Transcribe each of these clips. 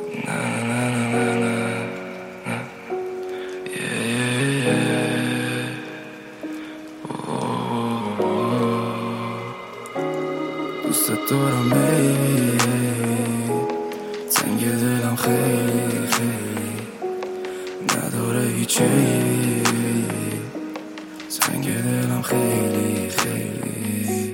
دوست دارم تنگ دلم خیلی خیلی نداره هیچی، تنگ دلم خیلی خیلی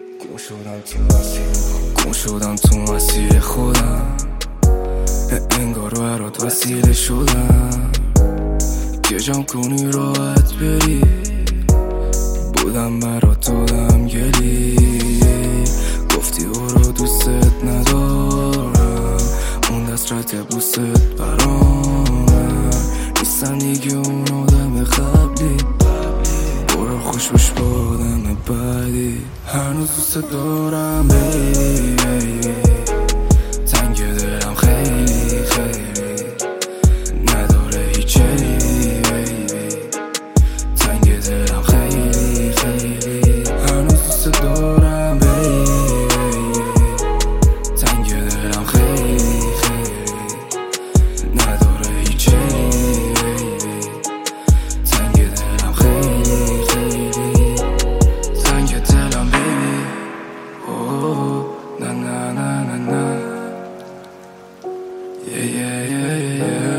گم شدم تو مسیر خودم، انگار برات وسیله شدم که جمع کنی راحت بری، بودم برات دادم گلی، گفتی او رو دوست ندارم، اون دسترت بوست برام نیستم دیگه اون آدم قبلی، برو خوش باش با آدم بعدی، هنوز دوست دارم بیبی، تنگ دلم خیلی خیلی نداره هیچی بیبی، تنگ دلم خیلی خیلی هنوز دوست دارم بیبی، تنگ دلم خیلی خیلی نداره هیچی بیبی، تنگ دلم خیلی خیلی تنگ دلم بیبی، اوه نه نه نه نه نه yeah yeah yeah yeah